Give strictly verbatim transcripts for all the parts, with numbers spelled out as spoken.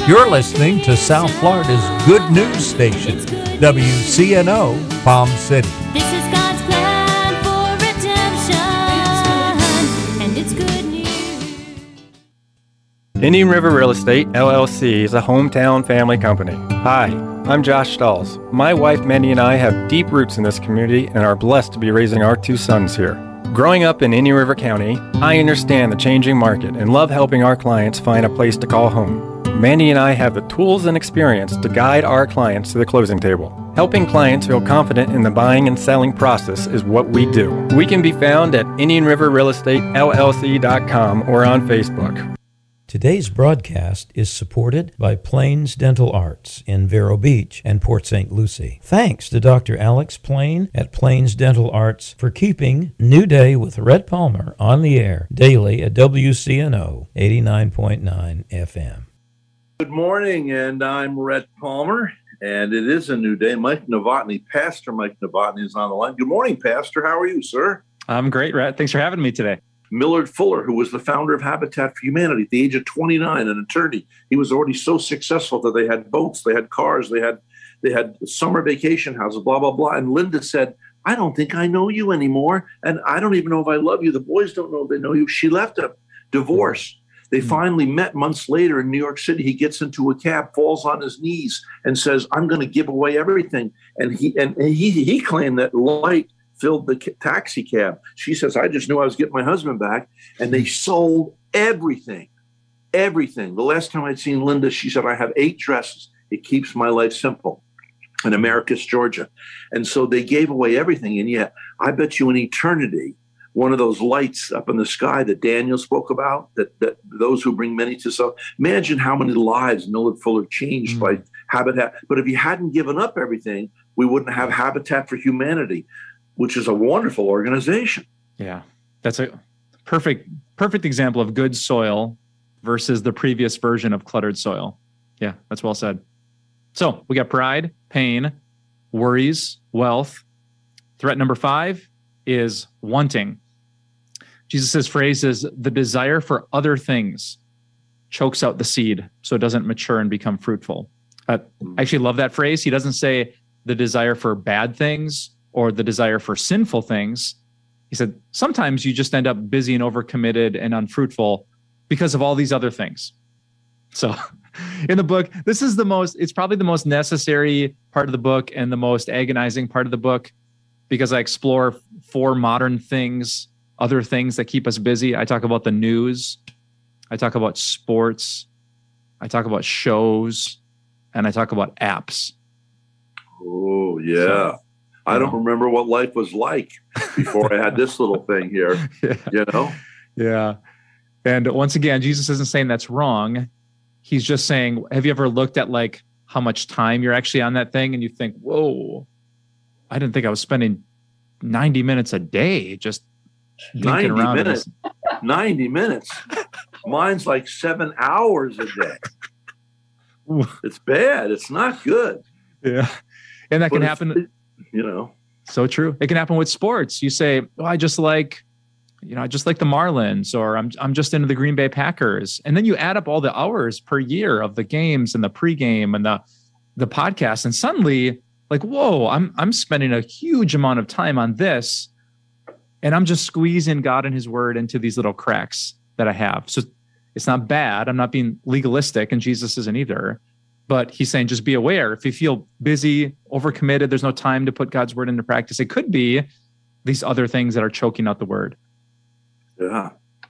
You're listening to South Florida's good news station, W C N O Palm City. This is God's plan for redemption, and it's good news. Indian River Real Estate, L L C is a hometown family company. Hi, I'm Josh Stalls. My wife Mandy and I have deep roots in this community and are blessed to be raising our two sons here. Growing up in Indian River County, I understand the changing market and love helping our clients find a place to call home. Mandy and I have the tools and experience to guide our clients to the closing table. Helping clients feel confident in the buying and selling process is what we do. We can be found at Indian River Real Estate L L C dot com or on Facebook. Today's broadcast is supported by Plains Dental Arts in Vero Beach and Port Saint Lucie. Thanks to Doctor Alex Plain at Plains Dental Arts for keeping New Day with Rhett Palmer on the air daily at W C N O eighty-nine point nine F M. Good morning, and I'm Rhett Palmer, and it is a new day. Mike Novotny, Pastor Mike Novotny is on the line. Good morning, Pastor. How are you, sir? I'm great, Rhett. Thanks for having me today. Millard Fuller, who was the founder of Habitat for Humanity at the age of twenty-nine, an attorney. He was already so successful that they had boats, they had cars, they had they had summer vacation houses, blah, blah, blah. And Linda said, I don't think I know you anymore, and I don't even know if I love you. The boys don't know if they know you. She left a divorce. They mm-hmm. finally met months later in New York City. He gets into a cab, falls on his knees, and says, I'm going to give away everything. And he and he he claimed that light filled the taxi cab. She says, I just knew I was getting my husband back. And they sold everything, everything. The last time I'd seen Linda, she said, I have eight dresses. It keeps my life simple in Americus, Georgia. And so they gave away everything. And yet, I bet you in eternity, one of those lights up in the sky that Daniel spoke about, that, that those who bring many to self, imagine how many lives Millard Fuller changed mm-hmm. by Habitat. But if he hadn't given up everything, we wouldn't have Habitat for Humanity, which is a wonderful organization. Yeah, that's a perfect, perfect example of good soil versus the previous version of cluttered soil. Yeah, that's well said. So we got pride, pain, worries, wealth. Threat number five is wanting. Jesus' phrase is the desire for other things chokes out the seed so it doesn't mature and become fruitful. Uh, I actually love that phrase. He doesn't say the desire for bad things or the desire for sinful things. He said, sometimes you just end up busy and overcommitted and unfruitful because of all these other things. So in the book, this is the most, it's probably the most necessary part of the book and the most agonizing part of the book, because I explore four modern things, other things that keep us busy. I talk about the news. I talk about sports. I talk about shows, and I talk about apps. Oh, yeah. So, I don't remember what life was like before I had this little thing here, yeah. you know? Yeah. And once again, Jesus isn't saying that's wrong. He's just saying, have you ever looked at like how much time you're actually on that thing? And you think, whoa, I didn't think I was spending ninety minutes a day just ninety around. Minutes. ninety minutes. Mine's like seven hours a day. It's bad. It's not good. Yeah. And that but can happen. You know, so true. It can happen with sports. You say, oh, I just like, you know, I just like the Marlins, or I'm I'm just into the Green Bay Packers. And then you add up all the hours per year of the games and the pregame and the the podcast, and suddenly, like, whoa, I'm I'm spending a huge amount of time on this, and I'm just squeezing God and His Word into these little cracks that I have. So it's not bad. I'm not being legalistic, and Jesus isn't either. But He's saying, just be aware. If you feel busy, overcommitted, there's no time to put God's Word into practice, it could be these other things that are choking out the Word. Yeah.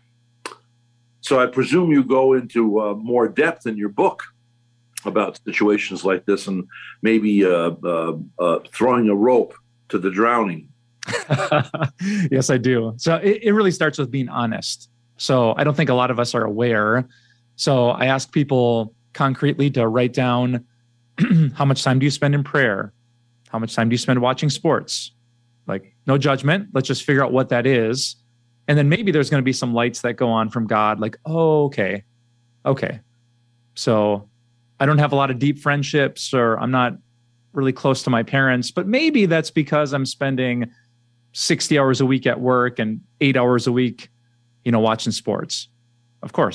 So I presume you go into uh, more depth in your book about situations like this, and maybe uh, uh, uh, throwing a rope to the drowning. Yes, I do. So it, it really starts with being honest. So I don't think a lot of us are aware. So I ask people concretely to write down how much time do you spend in prayer? How much time do you spend watching sports? Like, no judgment. Let's just figure out what that is. And then maybe there's going to be some lights that go on from God, like, oh, okay. Okay. So I don't have a lot of deep friendships, or I'm not really close to my parents, but maybe that's because I'm spending sixty hours a week at work and eight hours a week, you know, watching sports. Of course, I'm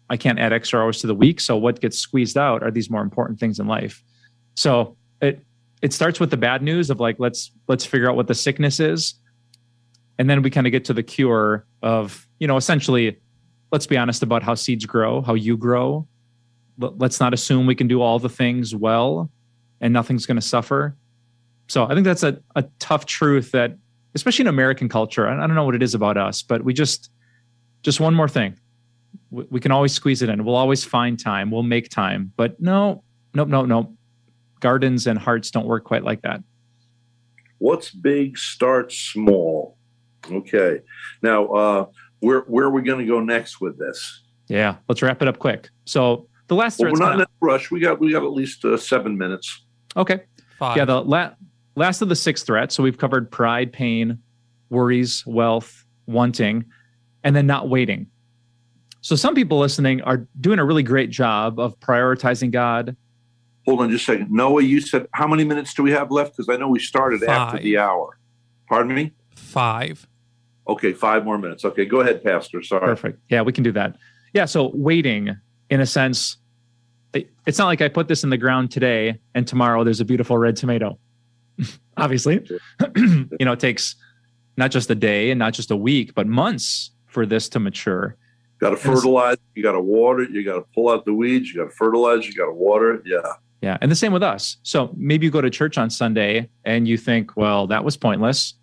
I can't add extra hours to the week. So what gets squeezed out are these more important things in life. So it it starts with the bad news of like, let's let's figure out what the sickness is. And then we kind of get to the cure of, you know, essentially, let's be honest about how seeds grow, how you grow. Let's not assume we can do all the things well and nothing's going to suffer. So I think that's a, a tough truth that, especially in American culture, I don't know what it is about us, but we just, just one more thing. We, we can always squeeze it in. We'll always find time. We'll make time. But no, nope, nope, nope. Gardens and hearts don't work quite like that. What's big starts small. Okay. Now, uh, where where are we going to go next with this? Yeah, let's wrap it up quick. So the last well, thread's we're not kinda, in a rush. We got we got at least uh, seven minutes. Okay. Five. Yeah, the la- last of the six threats. So we've covered pride, pain, worries, wealth, wanting, and then not waiting. So some people listening are doing a really great job of prioritizing God. Hold on just a second. Noah, you said how many minutes do we have left? Because I know we started after Five. the hour. Pardon me? Five. Okay, five more minutes. Okay, go ahead, Pastor. Sorry. Perfect. Yeah, we can do that. Yeah, so waiting, in a sense, it- it's not like I put this in the ground today and tomorrow there's a beautiful red tomato. Obviously, you know, it takes not just a day and not just a week, but months for this to mature. Got to fertilize. You got to water it. You got to pull out the weeds. You got to fertilize. You got to water it. Yeah. Yeah, and the same with us. So maybe you go to church on Sunday and you think, well, that was pointless.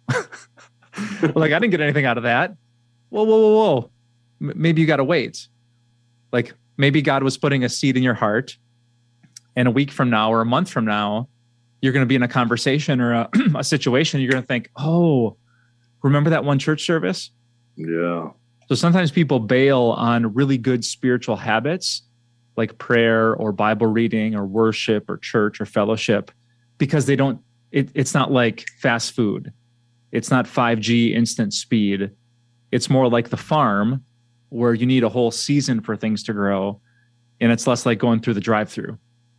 Like, I didn't get anything out of that. Whoa, whoa, whoa, whoa. M- maybe you got to wait. Like, maybe God was putting a seed in your heart, and a week from now or a month from now, you're going to be in a conversation or a, a situation. You're going to think, oh, remember that one church service? Yeah. So sometimes people bail on really good spiritual habits like prayer or Bible reading or worship or church or fellowship because they don't, it, it's not like fast food. It's not five G instant speed. It's more like the farm where you need a whole season for things to grow. And it's less like going through the drive-through.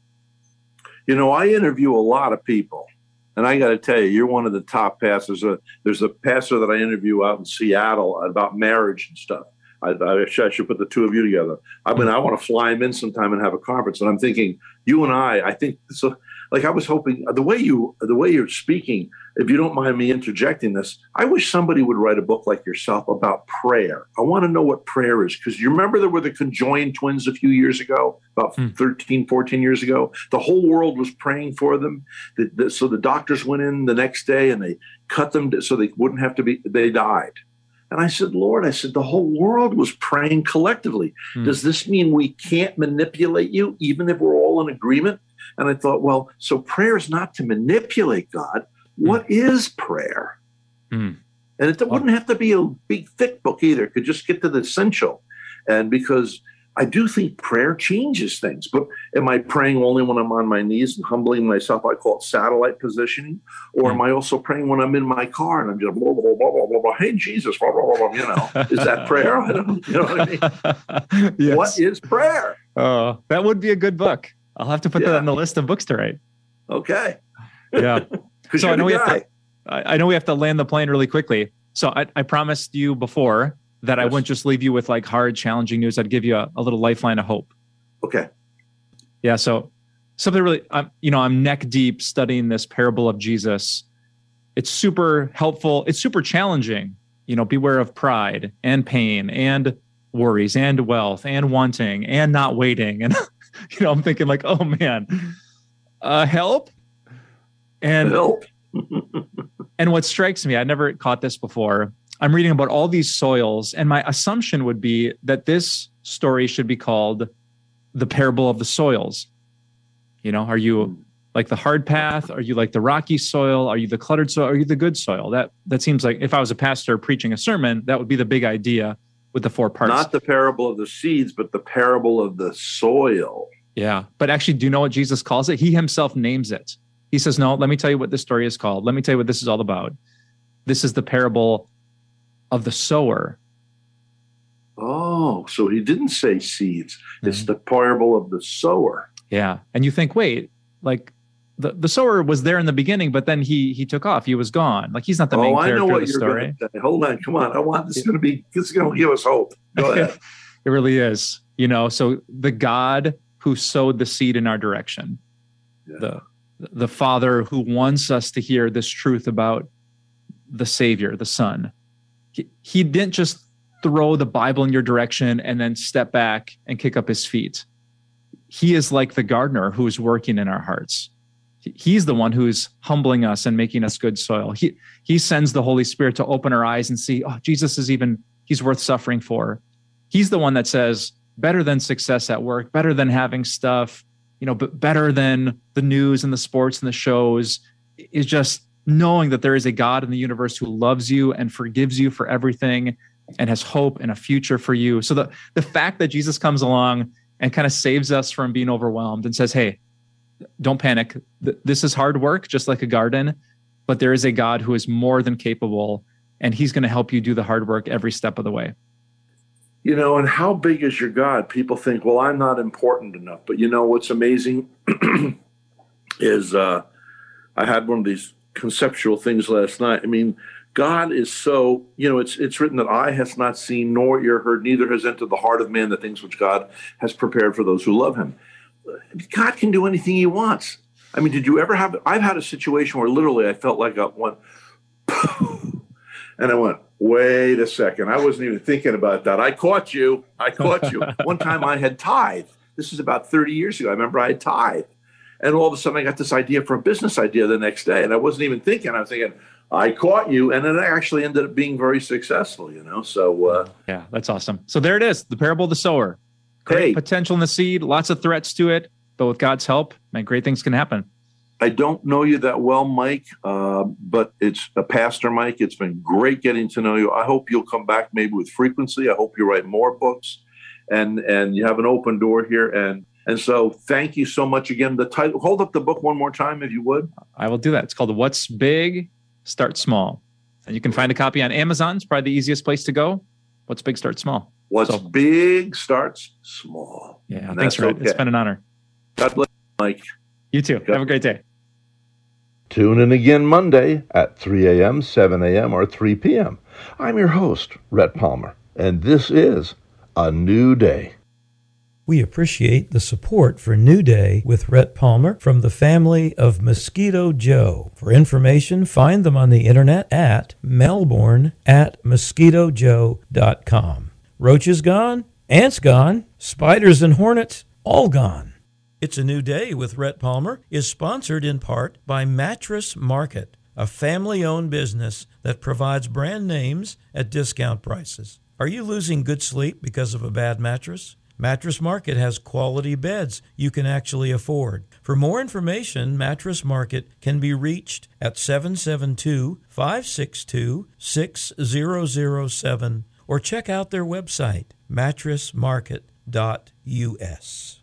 You know, I interview a lot of people, and I got to tell you, you're one of the top pastors. Uh, there's a pastor that I interview out in Seattle about marriage and stuff. I, I, should, I should put the two of you together. I mean, I want to fly him in sometime and have a conference. And I'm thinking, you and I, I think so. Like I was hoping the way you, the way you're speaking, if you don't mind me interjecting this, I wish somebody would write a book like yourself about prayer. I want to know what prayer is. Because you remember there were the conjoined twins a few years ago, about hmm. thirteen, fourteen years ago. The whole world was praying for them. The, the, so the doctors went in the next day and they cut them to, so they wouldn't have to be, they died. And I said, Lord, I said, the whole world was praying collectively. Hmm. Does this mean we can't manipulate you, even if we're all in agreement? And I thought, well, so prayer is not to manipulate God. What mm. is prayer? Mm. And it wouldn't have to be a big, thick book either. It could just get to the essential. And because I do think prayer changes things. But am I praying only when I'm on my knees and humbling myself? I call it satellite positioning. Or mm. am I also praying when I'm in my car and I'm just blah, blah, blah, blah, blah, blah, hey, Jesus, blah, blah, blah, blah, you know. Is that prayer? I don't, you know what I mean? Yes. What is prayer? Oh, that would be a good book. I'll have to put yeah. that on the list of books to write. Okay. Yeah. So I know we have guy. to. I know we have to land the plane really quickly. So I, I promised you before that yes. I wouldn't just leave you with like hard, challenging news. I'd give you a, a little lifeline of hope. Okay. Yeah. So something really, I'm, you know, I'm neck deep studying this parable of Jesus. It's super helpful. It's super challenging. You know, beware of pride and pain and worries and wealth and wanting and not waiting and. You know, I'm thinking like, oh man, uh, help. And help. And what strikes me, I never caught this before. I'm reading about all these soils, and my assumption would be that this story should be called the parable of the soils. You know, are you like the hard path? Are you like the rocky soil? Are you the cluttered soil? Are you the good soil? That that seems like if I was a pastor preaching a sermon, that would be the big idea. With the four parts. Not the parable of the seeds, but the parable of the soil. Yeah. But actually, do you know what Jesus calls it? He himself names it. He says, no, let me tell you what this story is called. Let me tell you what this is all about. This is the parable of the sower. Oh, so he didn't say seeds. Mm-hmm. It's the parable of the sower. Yeah. And you think, wait, like the, the sower was there in the beginning, but then he he took off. He was gone. Like he's not the main oh, character I know what of the you're story. Gonna say. Hold on, come on. I want this is going to be. This is going to give us hope. Go ahead. It really is. You know, so the God who sowed the seed in our direction, Yeah. the the Father who wants us to hear this truth about the Savior, the Son. He, he didn't just throw the Bible in your direction and then step back and kick up his feet. He is like the gardener who is working in our hearts. He- He's the one who's humbling us and making us good soil. He he sends the Holy Spirit to open our eyes and see, oh, Jesus is even, he's worth suffering for. He's the one that says, better than success at work, better than having stuff, you know, but better than the news and the sports and the shows is just knowing that there is a God in the universe who loves you and forgives you for everything and has hope and a future for you. So the, the fact that Jesus comes along and kind of saves us from being overwhelmed and says, hey, don't panic. Th- This is hard work, just like a garden, but there is a God who is more than capable, and he's going to help you do the hard work every step of the way. You know, and how big is your God? People think, well, I'm not important enough. But you know what's amazing is uh, I had one of these conceptual things last night. I mean, God is so, you know, it's it's written that eye has not seen, nor ear heard, neither has entered the heart of man the things which God has prepared for those who love him. God can do anything he wants. I mean, did you ever have, I've had a situation where literally I felt like I went, and I went, wait a second. I wasn't even thinking about that. I caught you. I caught you. One time I had tithe. This is about thirty years ago. I remember I had tithe. And all of a sudden I got this idea for a business idea the next day. And I wasn't even thinking. I was thinking, I caught you. And then it actually ended up being very successful, you know? So, uh, Yeah, that's awesome. So there it is, the parable of the sower. Great Hey. potential in the seed, lots of threats to it, but with God's help, man, great things can happen. I don't know you that well, Mike, uh, but it's a pastor, Mike. It's been great getting to know you. I hope you'll come back maybe with frequency. I hope you write more books, and and you have an open door here. And and so thank you so much again. The title, hold up the book one more time, if you would. I will do that. It's called What's Big, Start Small. And you can find a copy on Amazon. It's probably the easiest place to go. What's Big, Start Small. What's So- big starts small. Yeah, And thanks, that's Red. It's okay. been an honor. God bless you, Mike. You too. Have a great day. Tune in again Monday at three a.m., seven a.m., or three p.m. I'm your host, Rhett Palmer, and this is A New Day. We appreciate the support for New Day with Rhett Palmer from the family of Mosquito Joe. For information, find them on the internet at melbourne at mosquito joe dot com. Roaches gone, ants gone, spiders and hornets all gone. It's a New Day with Rhett Palmer is sponsored in part by Mattress Market, a family-owned business that provides brand names at discount prices. Are you losing good sleep because of a bad mattress? Mattress Market has quality beds you can actually afford. For more information, Mattress Market can be reached at seven seven two, five six two, six zero zero seven or check out their website, mattress market dot u s.